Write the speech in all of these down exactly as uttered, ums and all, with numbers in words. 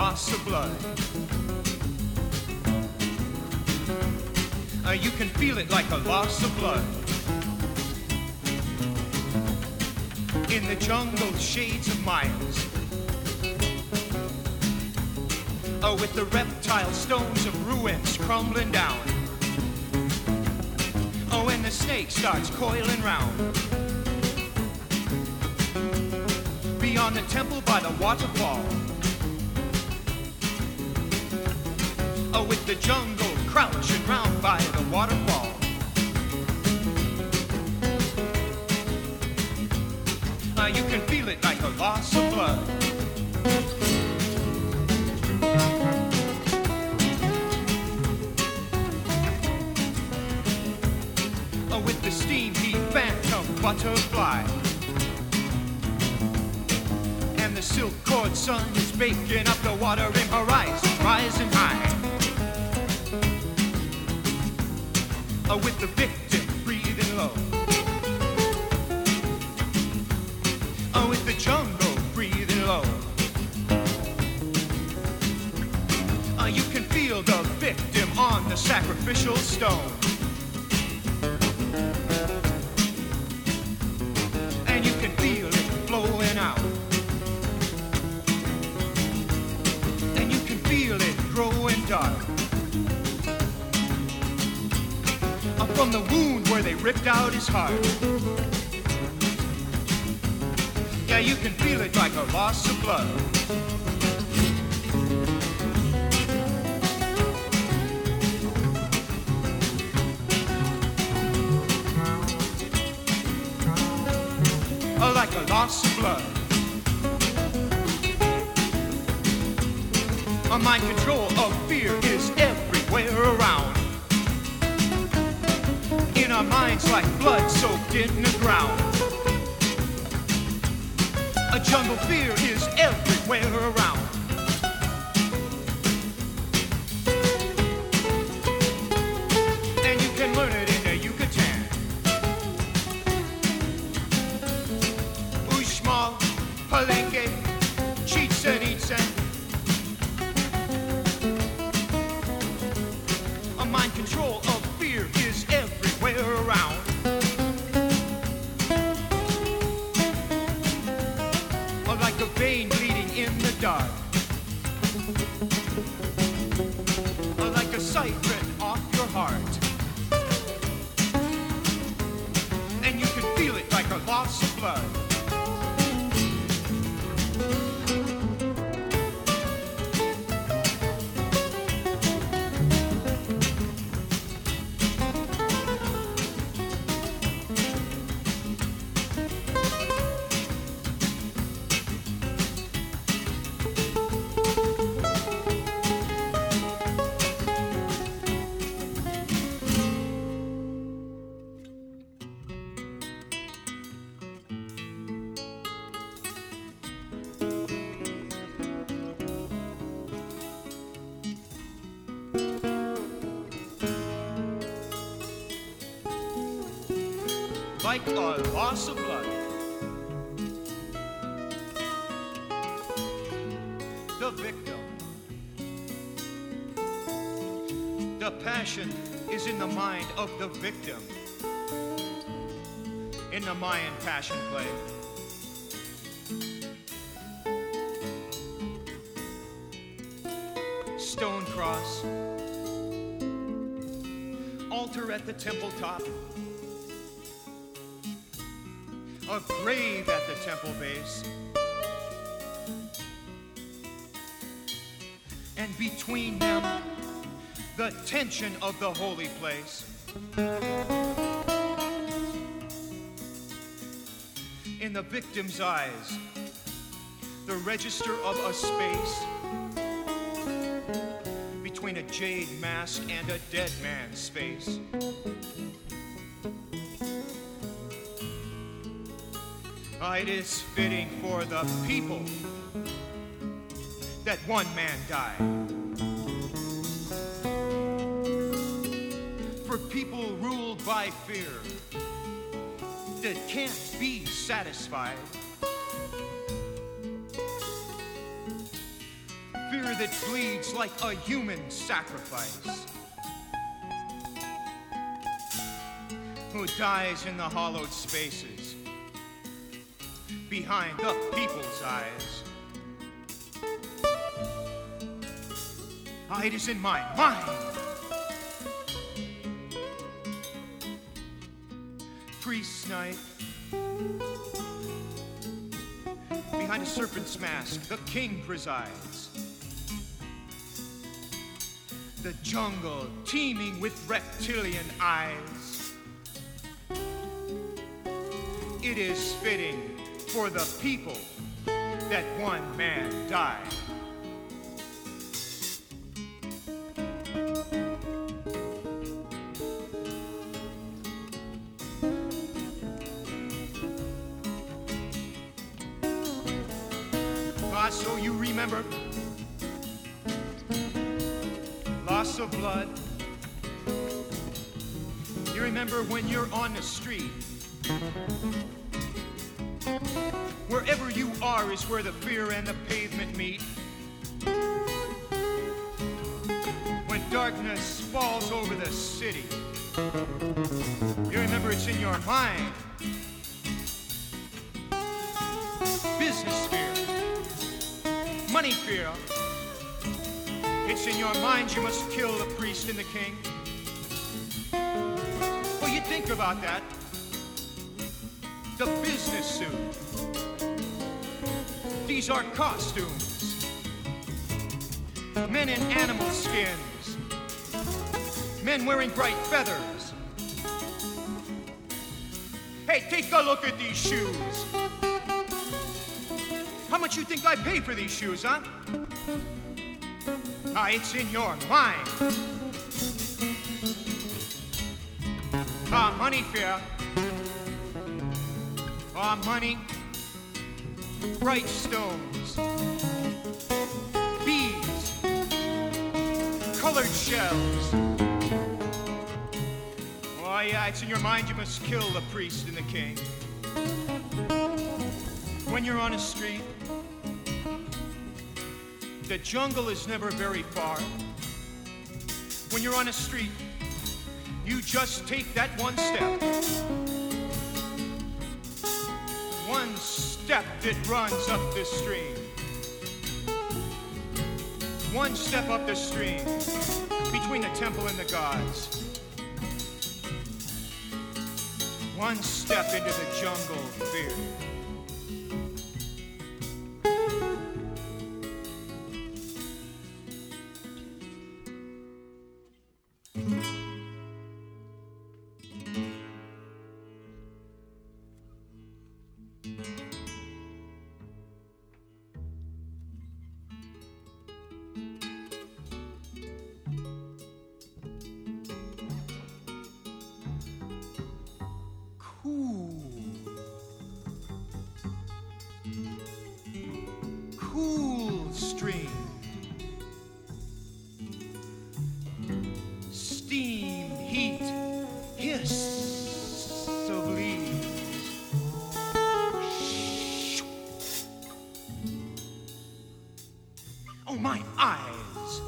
loss of blood. Uh, you can feel it like a loss of blood. In the jungle shades of miles, oh, with the reptile stones of ruins crumbling down, oh, and the snake starts coiling round. Beyond the temple by the waterfall, oh, with the jungle crouching round by the waterfall. Uh, you can feel it like a loss of blood. Uh, with the steam heat phantom butterfly, and the silk cord sun is baking up the watering horizon, rising high. Uh, with the victim breathing low, uh, with the jungle breathing low. Uh, you can feel the victim on the sacrificial stone, and you can feel it flowing out, and you can feel it growing dark. From the wound where they ripped out his heart. Yeah, you can feel it like a loss of blood. Oh, like a loss of blood. A mind control of fear is everywhere around. In our minds like blood soaked in the ground. A jungle fear is everywhere around. And you can learn it in the Yucatan. Uxmal, Palenque, Chichen Itza. A mind control of fear is everywhere around. Or like a vein bleeding in the dark, or like a siren off your heart. And you can feel it like a loss of blood. Like a loss of blood. The victim. The passion is in the mind of the victim. In the Mayan passion play. Stone cross. Altar at the temple top. A grave at the temple base, and between them, the tension of the holy place. In the victim's eyes, the register of a space between a jade mask and a dead man's face. It is fitting for the people that one man died. For people ruled by fear that can't be satisfied. Fear that bleeds like a human sacrifice, who dies in the hollowed spaces behind the people's eyes. Ah, it is in my mind. Priest's night. Behind a serpent's mask, the king presides. The jungle teeming with reptilian eyes. It is fitting for the people that one man died. Ah, so you remember loss of blood. You remember when you're on the street. Wherever you are is where the fear and the pavement meet. When darkness falls over the city, you remember it's in your mind. Business fear, money fear. It's in your mind you must kill the priest and the king. Well, you think about that. The business suit. These are costumes. Men in animal skins. Men wearing bright feathers. Hey, take a look at these shoes. How much you think I pay for these shoes, huh? Ah, it's in your mind. Ah, money fear. Ah, money. Bright stones. Bees. Colored shells. Oh, yeah, it's in your mind you must kill the priest and the king. When you're on a street, the jungle is never very far. When you're on a street, you just take that one step. One step that runs up the stream. One step up the stream between the temple and the gods. One step into the jungle fear. Cool stream. Steam, heat, hiss of leaves. Oh, my eyes.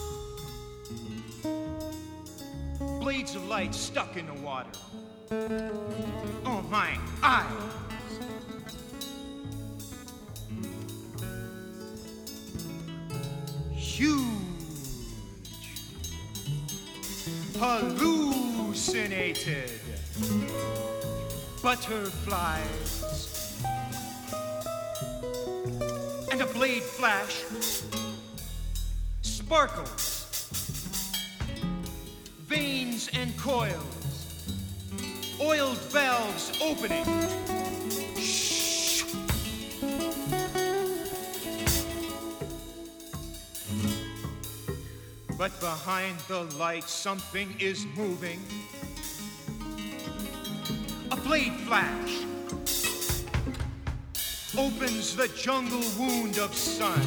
Blades of light stuck in the water. Oh, my eyes. Huge, hallucinated butterflies, and a blade flash, sparkles, veins and coils, oiled valves opening. But behind the light, something is moving. A blade flash opens the jungle wound of sun,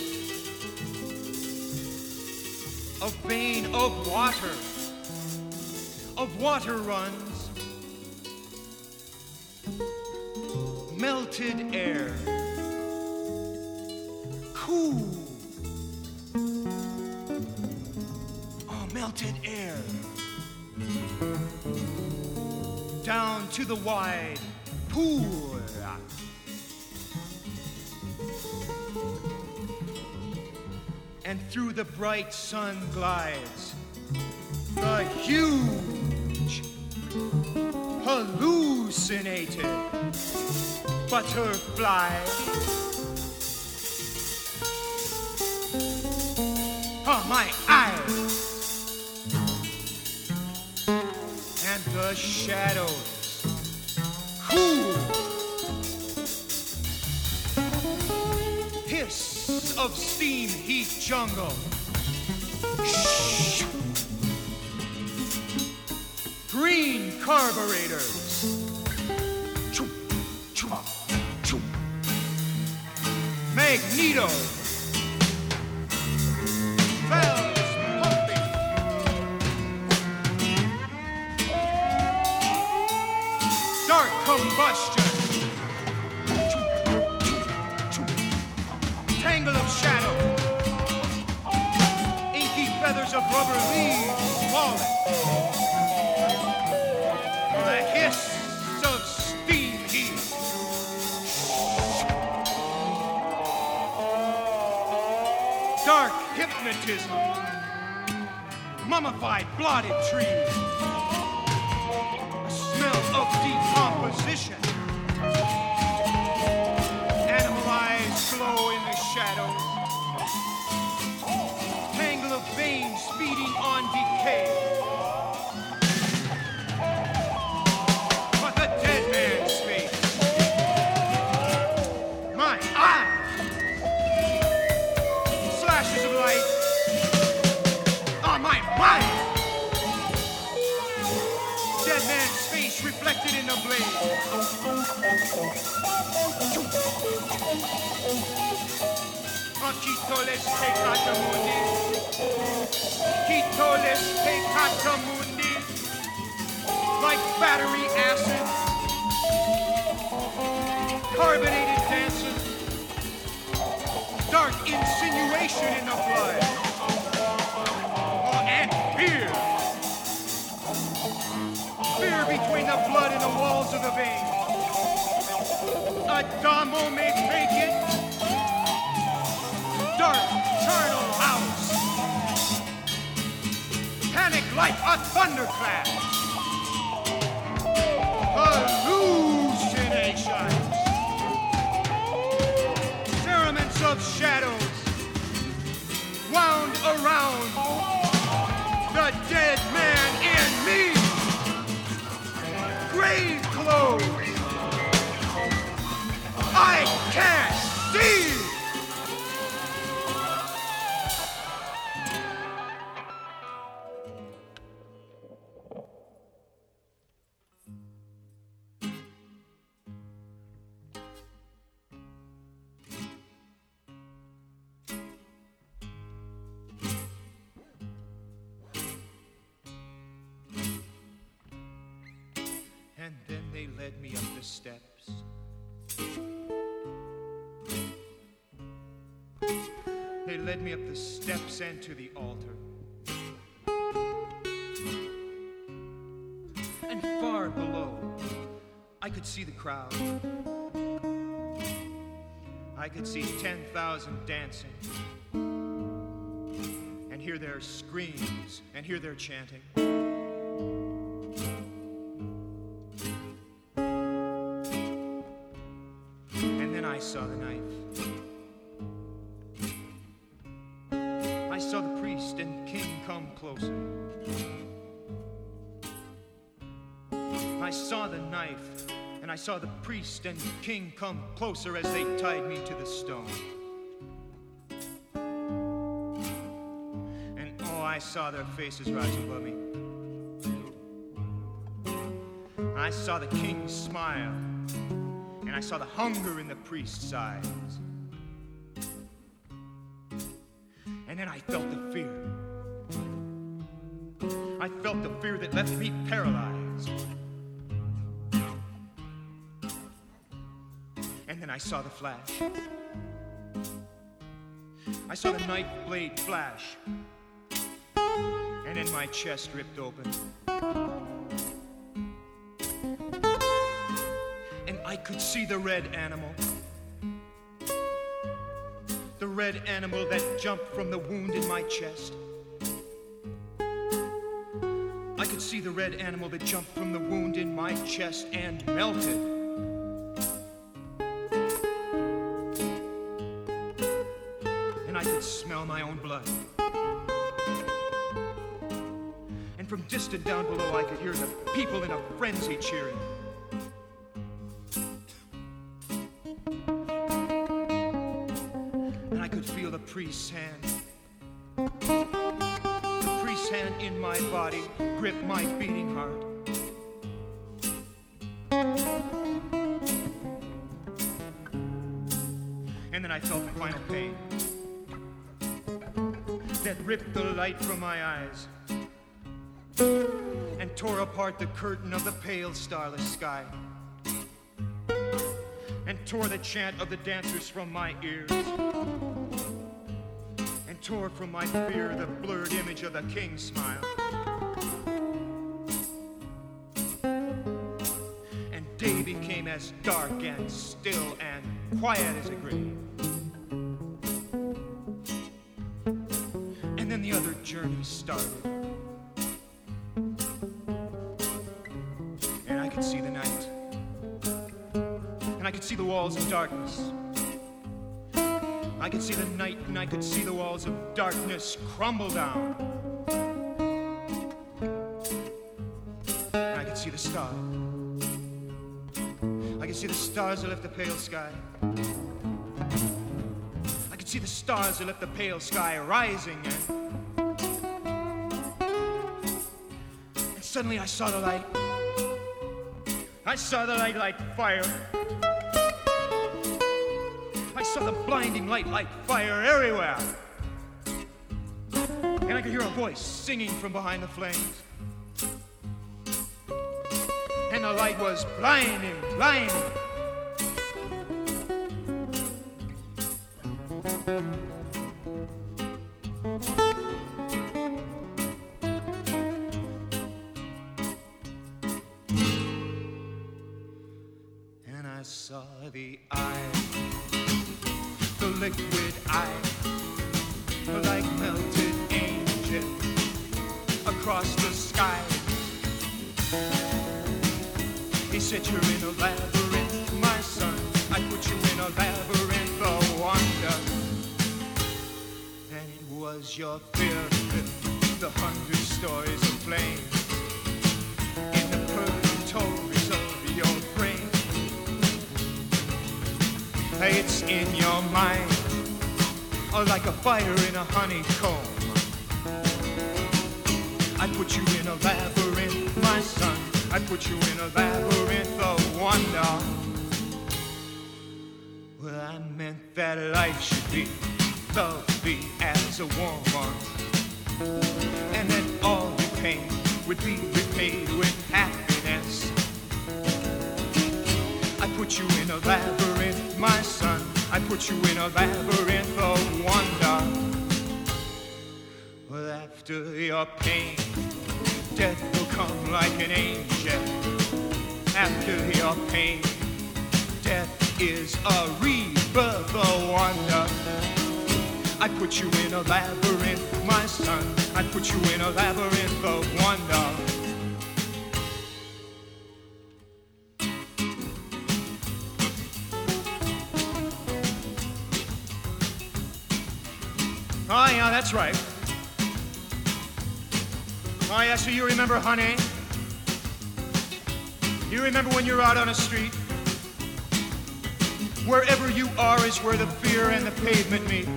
of vein of water, of water runs, melted air, cool. melted air, down to the wide pool. And through the bright sun glides the huge, hallucinated butterfly. Oh, my eyes! And the shadows, cool, hiss of steam heat jungle. Shh. Green carburetors. Choo, choo, choo. Magneto. Valves pumping. Dark combustion. Tangle of shadow. Inky feathers of rubber leaves falling. The hiss of steam heat. Dark hypnotism. Mummified blotted trees. A smell of decomposition. Animal eyes glow in the shadows. Tangle of veins feeding on decay. But the dead man's face. My eye. Flashes of light. On my mind. Dead man's face reflected in the blade. Quitoles pecata mundi. Quitoles pecata mundi. Like battery acid. Carbonated dances. Dark insinuation in the blood. Oh, and fear. Fear between the blood and the walls of the vein. Adamo may make it. Dark, charnel house. Panic like a thunderclap. Hallucinations. Cerements of shadows wound around the dead man in me. Grave clothes. I can't see. And then they led me up the steps. They led me up the steps and to the altar. And far below, I could see the crowd. I could see ten thousand dancing. And hear their screams and hear their chanting. I saw the knife. I saw the priest and king come closer. I saw the knife, and I saw the priest and king come closer as they tied me to the stone. And oh, I saw their faces rise above me. I saw the king smile. And I saw the hunger in the priest's eyes. And then I felt the fear. I felt the fear that left me paralyzed. And then I saw the flash. I saw the knife blade flash. and then my chest ripped open. And I could see the red animal. The red animal that jumped from the wound in my chest. I could see the red animal that jumped from the wound in my chest and melted. And I could smell my own blood. And from distant down below, I could hear the people in a frenzy cheering. And I could feel the priest's hand. The priest's hand in my body grip my beating heart. And then I felt the final pain that ripped the light from my eyes and tore apart the curtain of the pale starless sky and tore the chant of the dancers from my ears and tore from my fear the blurred image of the king's smile. And day became as dark and still and quiet as a grave. And then the other journey started. And I could see the night. And I could see the walls of darkness. I could see the night, and I could see the walls of darkness crumble down. And I could see the stars. I could see the stars that left the pale sky. I could see the stars that left the pale sky rising, and, and suddenly I saw the light. I saw the light like fire. I saw the blinding light like fire everywhere. And I could hear a voice singing from behind the flames. And the light was blinding, blinding. And I saw the eye, the liquid eye, like melted angel across the sky. He said, you're in a labyrinth, my son. I put you in a labyrinth of wonder. And it was your fear, the hundred stories of flame in the purgatories of your brain. It's in your mind, or like a fire in a honeycomb. I put you in a labyrinth, my son. I put you in a labyrinth of wonder. Well, I meant that life should be lovely as a woman, and that all your pain would be repaid with happiness. I put you in a labyrinth, my son. I put you in a labyrinth of wonder. Well, after your pain, death will come like an angel. After your pain, death is a rebirth of wonder. I put you in a labyrinth, my son. I put you in a labyrinth of wonder. Oh, yeah, that's right. Oh, yeah, so you remember, honey? You remember when you're out on a street? Wherever you are is where the fear and the pavement meet.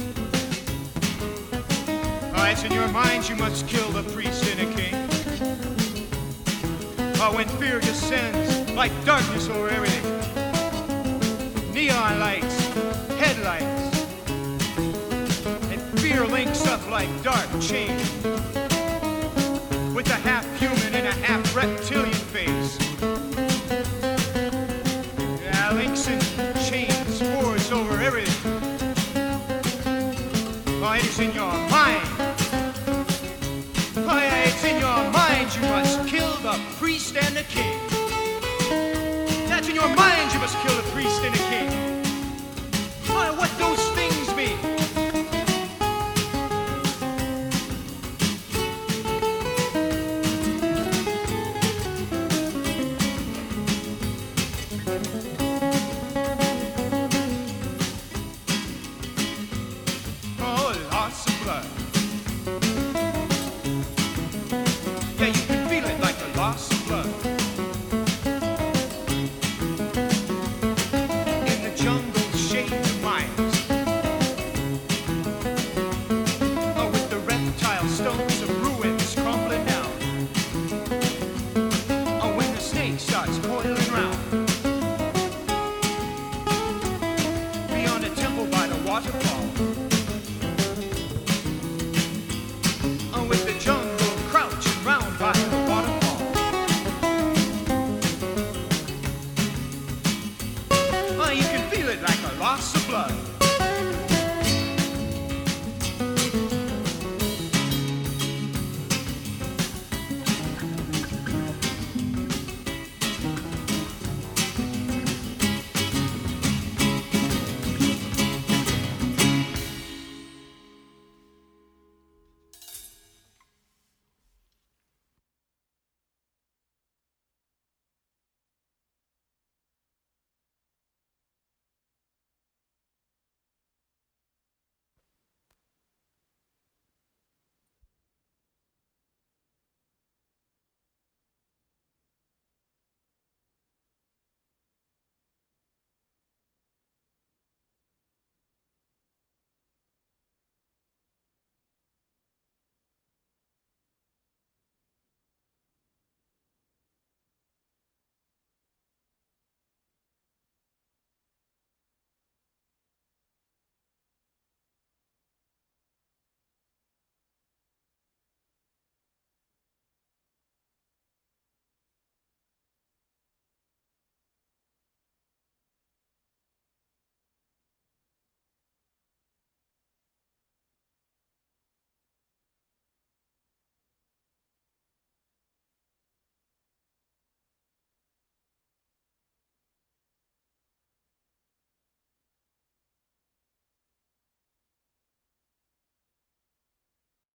Oh, it's in your mind you must kill the priest and a king. Oh, when fear descends like darkness over everything. Neon lights, headlights. Fear links up like dark chains with a half-human and a half-reptilian face. Yeah, links and chains forge over everything. Oh, it is in your mind. in your mind you must kill the priest and the king. That's in your mind you must kill the priest and the king. Oh, what those things mean. Oh, lots of blood.